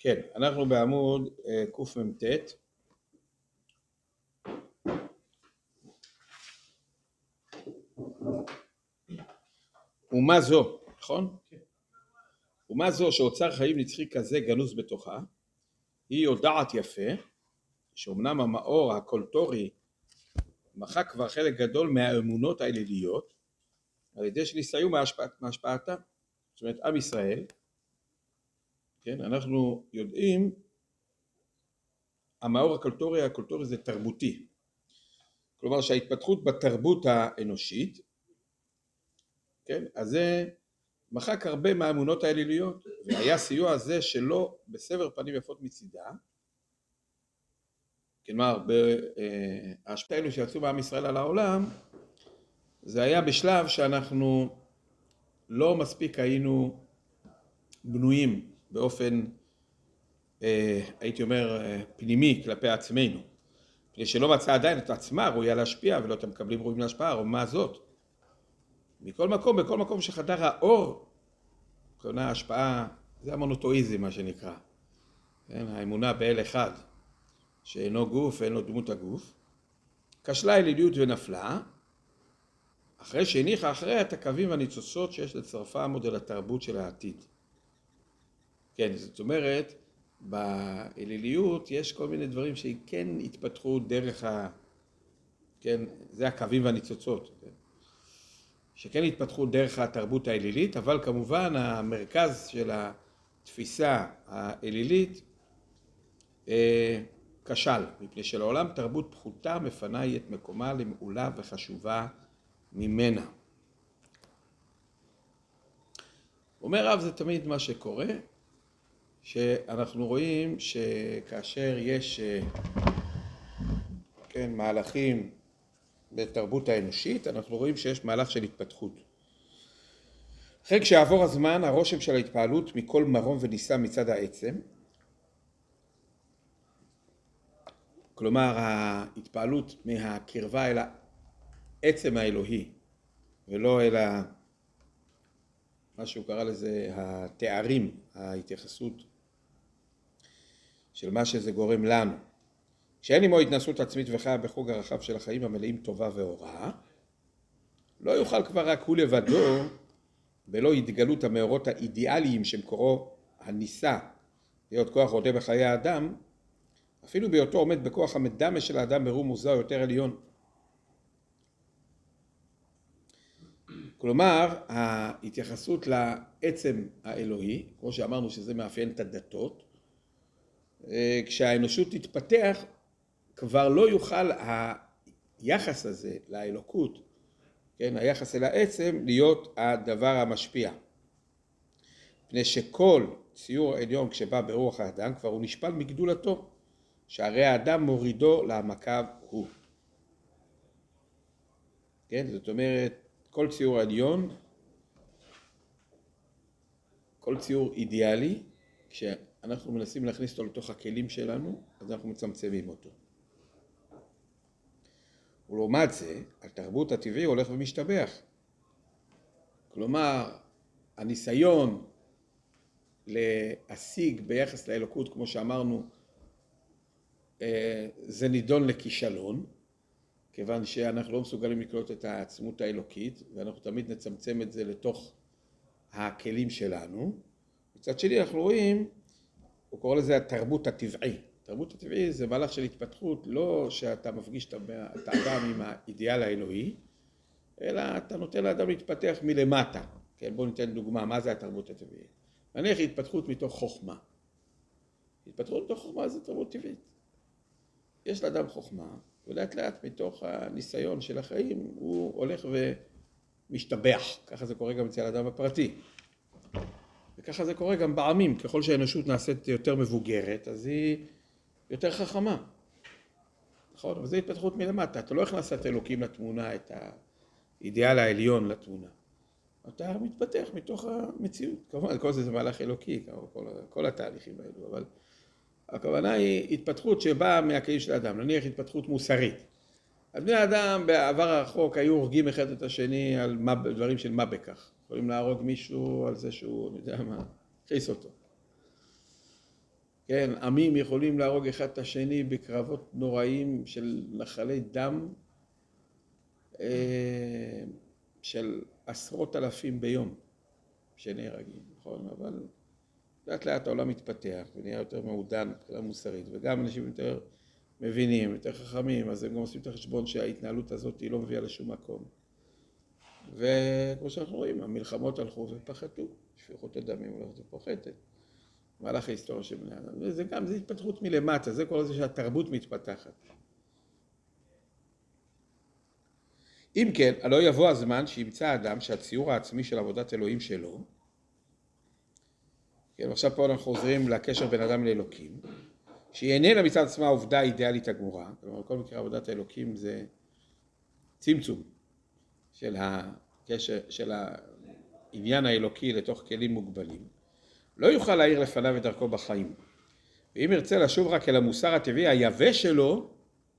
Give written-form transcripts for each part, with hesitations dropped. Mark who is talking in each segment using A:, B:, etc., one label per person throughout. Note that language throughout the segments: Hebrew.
A: כן, אנחנו בעמוד קמ"ט. ומה זו, נכון? ומה זו שאוצר חיים נצחי כזה גנוז בתוכה, היא יודעת יפה, שאומנם המאור הקולטורי מחק כבר חלק גדול מהאמונות האליליות, על ידי שניסו מהשפעתה. זאת אומרת, עם ישראל, כן, אנחנו יודעים, המאור הקולטורי זה תרבותי. כלומר שההתפתחות בתרבות האנושית, כן, אז זה מחק הרבה מהאמונות האליליות, והיה סיוע הזה שלא בסבר פנים יפות מצידה. כלומר, ההשפעה האלו שיצאו בעם ישראל על העולם, זה היה בשלב שאנחנו לא מספיק היינו בנויים באופן, הייתי אומר, פנימי כלפי עצמנו. כדי שלא מצא עדיין את עצמה ראויה להשפיע, ולא אתם מקבלים ראויים להשפעה, או מה זאת. בכל מקום שחדר האור, כלומר ההשפעה, זה המונותואיזם מה שנקרא. כן? האמונה באל אחד, שאינו גוף ואין לו דמות הגוף. כשלה אליליות ונפלה, אחרי שהניחה אחריה את הקווים והניצוצות שיש לצרפה מודל התרבות של העתיד. כן, זאת אומרת, באליליות יש כל מיני דברים שכן התפתחו דרך כן, זה הקווים והניצוצות. כן? שכן התפתחו דרך התרבות האלילית, אבל כמובן המרכז של התפיסה האלילית כשל, מפני שלעולם תרבות פחותה מפנה היא את מקומה למעולה וחשובה ממנה. אומר רב, זה תמיד מה שקורה, שאנחנו רואים שכאשר יש כן, מהלכים בתרבות האנושית, אנחנו רואים שיש מהלך של התפתחות. אחרי כשיעבור הזמן, הרושם של ההתפעלות מכל מרום וניסה מצד העצם, כלומר ההתפעלות מהקרבה אל העצם האלוהי, ולא אל מה שהוא קרא לזה התארים, ההתייחסות של מה שזה גורם לנו. כשאין עמו התנסות עצמית וחיה בחוג הרחב של החיים המלאים טובה והוראה, לא יוכל כבר רק הוא לבדו, בלא התגלות המאורות האידיאליים שמקורו הניסה להיות כוח רודה בחיי האדם, אפילו בהיותו עומד בכוח המדמה של האדם ברום מוזר יותר עליון. כלומר, ההתייחסות לעצם האלוהי, כמו שאמרנו שזה מאפיין את הדתות, כשהאנושות תתפתח, כבר לא יוכל היחס הזה לאלוקות, כן, היחס אל העצם, להיות הדבר המשפיע. מפני שכל ציור העליון כשבא ברוח האדם, כבר הוא נשפל מגדולתו, שהרי האדם מורידו לעמקיו הוא. כן, זאת אומרת, כל ציור עליון, כל ציור אידיאלי, כשאנחנו מנסים להכניס אותו לתוך הכלים שלנו, אז אנחנו מצמצמים אותו. ולעומת זה, התרבות הטבעי הולך ומשתבח. כלומר, הניסיון להשיג ביחס לאלוקות, כמו שאמרנו, זה נידון לכישלון, כיוון שאנחנו לא מסוגלים לקלוט את העצמות האלוקית, ואנחנו תמיד נצמצם את זה לתוך הכלים שלנו. מצד שני אנחנו רואים, הוא קורא לזה התרבות הטבעי. התרבות הטבעי זה מהלך של התפתחות, לא שאתה מפגיש את האדם עם האידיאל האלוהי, אלא אתה נותן לאדם להתפתח מלמטה. כן, בואו ניתן דוגמה, מה זה התרבות הטבעית? נניח התפתחות מתוך חוכמה. התפתחות מתוך חוכמה זה תרבות טבעית. יש לאדם חוכמה, ולאט לאט מתוך הניסיון של החיים הוא הולך ומשתבח. ככה זה קורה גם אצל האדם הפרטי. וככה זה קורה גם בעמים. ככל שהאנושות נעשית יותר מבוגרת, אז היא יותר חכמה. נכון? אבל זו התפתחות מלמטה. אתה לא הכנסת את אלוקים לתמונה, את האידיאל העליון לתמונה. אתה מתפתח מתוך המציאות. כמובן, כל זה מהלך אלוקי, כל התהליכים האלו, אבל הכוונה היא התפתחות שבאה מהכלים של האדם, נניח התפתחות מוסרית. אז בני האדם בעבר הרחוק היו הורגים אחד את השני על דברים של מה בכך. יכולים להרוג מישהו על זה שהוא, אני יודע מה, הכניס אותו. כן, עמים יכולים להרוג אחד את השני בקרבות נוראים של נחלי דם של עשרות אלפים ביום שנהרגים, נכון? אבל לאט לאט העולם מתפתח ונהיה יותר מעודן מבחינה מוסרית, וגם אנשים יותר מבינים, יותר חכמים, אז הם גם עושים את החשבון שההתנהלות הזאת היא לא מביאה לשום מקום. וכמו שאנחנו רואים, המלחמות הלכו ופחתו, שפיכות הדמים הולכת ופוחתת. מהלך ההיסטוריה של בני אדם. וזה גם, זה התפתחות מלמטה, זה כל זה שהתרבות מתפתחת. אם כן, הלא יבוא הזמן שימצא האדם שהציור העצמי של עבודת אלוהים שלו, כן, עכשיו פה אנחנו חוזרים לקשר בין אדם לאלוקים, שהיא איננה מצד עצמה העובדה האידיאלית הגמורה, כלומר, כל מקרה עבודת האלוקים זה צמצום של הקשר, של העניין האלוקי לתוך כלים מוגבלים, לא יוכל להאיר לפניו את דרכו בחיים. ואם ירצה לשוב רק אל המוסר הטבעי היבש שלו,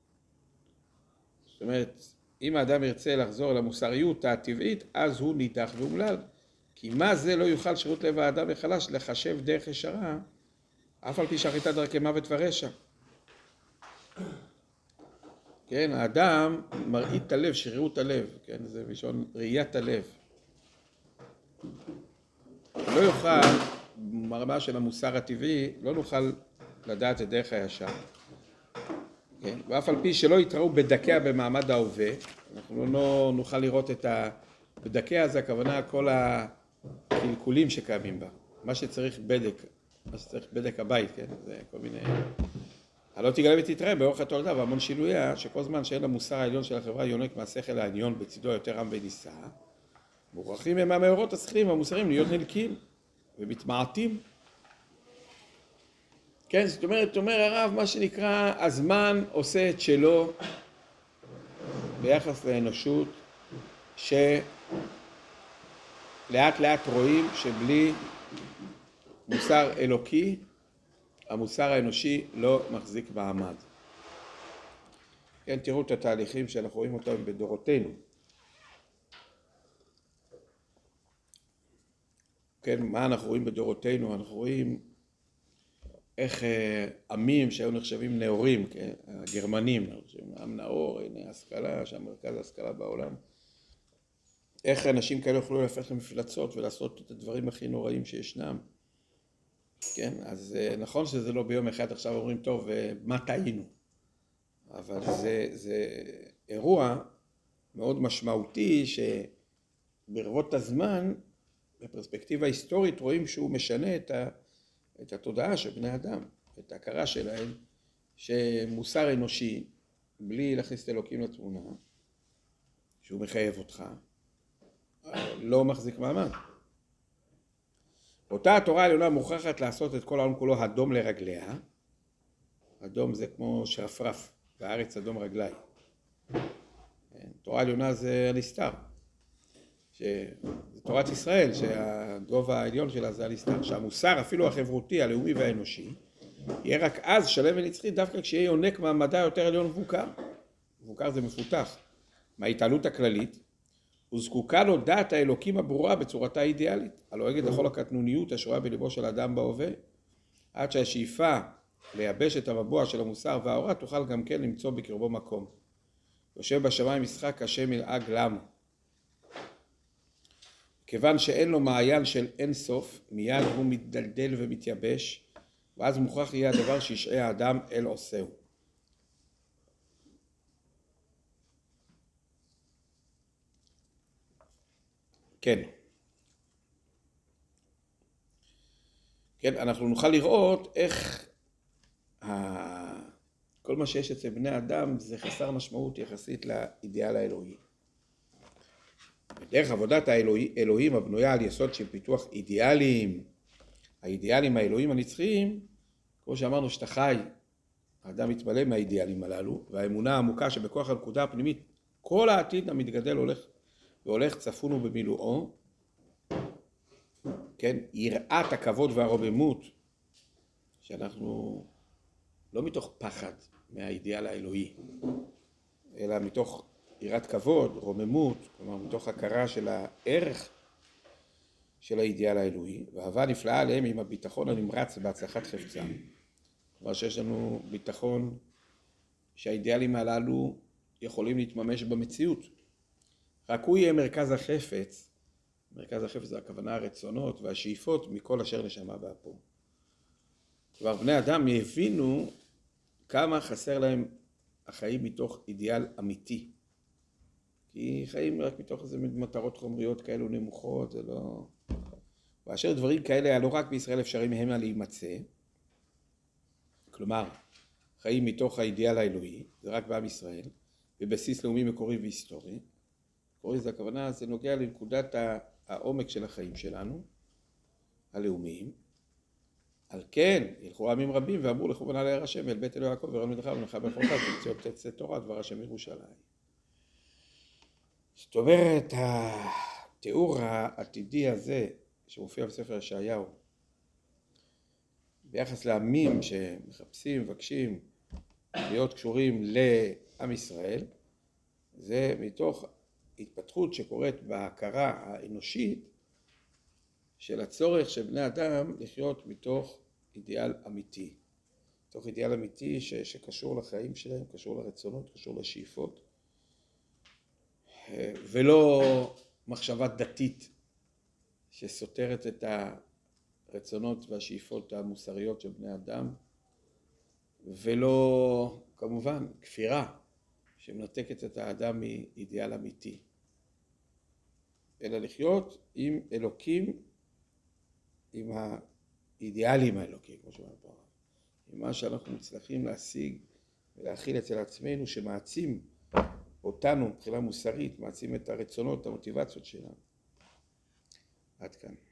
A: זאת אומרת, אם האדם ירצה לחזור למוסריות הטבעית, אז הוא נידח ואומלל. כי מה זה לא יוכל שירות לב האדם החלש לחשב דרך ישרה, אף על פי שאחריתה דרכי מוות ורשע. כן, האדם מראית את הלב, שרירות הלב, כן, זה ראשון ראיית הלב. לא יוכל, ברמה של המוסר הטבעי, לא נוכל לדעת את דרך הישר. כן, ואף על פי שלא יתראו בדקיה במעמד ההווה, אנחנו לא נוכל לראות את בדקיה, זה הכוונה כל הקלקולים שקיימים בה. מה שצריך בדק, מה שצריך בדק הבית, כן, זה כל מיני... הלא תגלה ותתראה באורך התולדה והמון שינויה, שכל זמן שאין המוסר העליון של החברה יונק מהשכל העליון בצדו יותר עם ונישא, מוכרחים הם המאורות השכלים והמוסרים להיות נלקים ומתמעטים. כן, זאת אומרת, אומר הרב, מה שנקרא, הזמן עושה את שלו ביחס לאנושות, שלאט לאט רואים שבלי מוסר אלוקי, המוסר האנושי לא מחזיק מעמד. כן, תראו את התהליכים שאנחנו רואים אותם בדורותינו. כן, מה אנחנו רואים בדורותינו? אנחנו רואים איך עמים שהיו נחשבים נאורים, כן? הגרמנים, עם נאור, הנה השכלה, שהמרכז ההשכלה בעולם. איך אנשים כאלה יכולו להפך למפלצות ולעשות את הדברים הכי נוראים שישנם. כן, אז נכון שזה לא ביום אחד עכשיו אומרים, טוב, מה טעינו? אבל זה אירוע מאוד משמעותי שברבות הזמן, בפרספקטיבה היסטורית, רואים שהוא משנה את התודעה של בני אדם, את ההכרה שלהם, שמוסר אנושי, בלי להכניס את אלוקים לתמונה, שהוא מחייב אותך, לא מחזיק מעמד. אותה התורה העליונה מוכרחת לעשות את כל העולם כולו אדום לרגליה. אדום זה כמו שרפרף, והארץ אדום רגלי. תורה העליונה זה הנסתר. זה תורת ישראל, שהגובה העליון שלה זה הנסתר. שהמוסר אפילו החברותי, הלאומי והאנושי, יהיה רק אז שלם ונצחי, דווקא כשיהיה יונק מעמדה יותר עליון מבוקר. מבוקר זה מפותח. מההתעלות הכללית, וזקוקה לו דעת האלוקים הברורה בצורתה האידיאלית, הלועגת לכל הקטנוניות השרויה בליבו של האדם בהווה, עד שהשאיפה לייבש את המבוע של המוסר והאורה תוכל גם כן למצוא בקרבו מקום. יושב בשמיים משחק השם ילעג למו. כיוון שאין לו מעיין של אין סוף, מיד הוא מתדלדל ומתייבש, ואז מוכרח יהיה הדבר שישעה האדם אל עושהו. כן. כן, אנחנו נוכל לראות איך כל מה שיש אצל בני אדם זה חסר משמעות יחסית לאידיאל האלוהי. בדרך עבודת האלוהים הבנויה על יסוד של פיתוח אידיאלים, האידיאלים האלוהים הנצחיים, כמו שאמרנו שאתה חי, האדם מתמלא מהאידיאלים הללו, והאמונה העמוקה שבכוח הנקודה הפנימית, כל העתיד המתגדל הולך צפון ובמילואו, כן, יראת הכבוד והרוממות, שאנחנו לא מתוך פחד מהאידיאל האלוהי, אלא מתוך יראת כבוד, רוממות, כלומר מתוך הכרה של הערך של האידיאל האלוהי, ואהבה נפלאה עליהם עם הביטחון הנמרץ בהצלחת חפצם. כלומר שיש לנו ביטחון שהאידיאלים הללו יכולים להתממש במציאות. רק הוא יהיה מרכז החפץ. מרכז החפץ זה הכוונה הרצונות והשאיפות מכל אשר נשמה ואפו. כלומר בני אדם יבינו כמה חסר להם החיים מתוך אידיאל אמיתי. כי חיים רק מתוך איזה מטרות חומריות כאלו נמוכות, זה לא... ואשר דברים כאלה לא רק בישראל אפשרים המה להימצא, כלומר חיים מתוך האידיאל האלוהי, זה רק בעם ישראל, בבסיס לאומי מקורי והיסטורי. מקורי זה הכוונה, זה נוגע לנקודת העומק של החיים שלנו, הלאומיים. על כן, ילכו עמים רבים ואמרו לכו בנה לעיר השם אל בית אלוהי יעקב ורם מדך ונחה ברכותיו ותמצאו תצא תורה דבר השם ירושלים. זאת אומרת, התיאור העתידי הזה שמופיע בספר ישעיהו, ביחס לעמים שמחפשים, מבקשים להיות קשורים לעם ישראל, זה מתוך התפתחות שקורית בהכרה האנושית של הצורך של בני אדם לחיות מתוך אידיאל אמיתי. מתוך אידיאל אמיתי שקשור לחיים שלהם, קשור לרצונות, קשור לשאיפות, ולא מחשבה דתית שסותרת את הרצונות והשאיפות המוסריות של בני אדם, ולא כמובן כפירה שמנתקת את האדם מאידיאל אמיתי, אלא לחיות עם אלוקים, עם האידיאלים האלוקים, כמו שאומר פה, עם מה שאנחנו מצליחים להשיג ולהכיל אצל עצמנו, שמעצים אותנו מבחינה מוסרית, מעצים את הרצונות, המוטיבציות שלנו. עד כאן.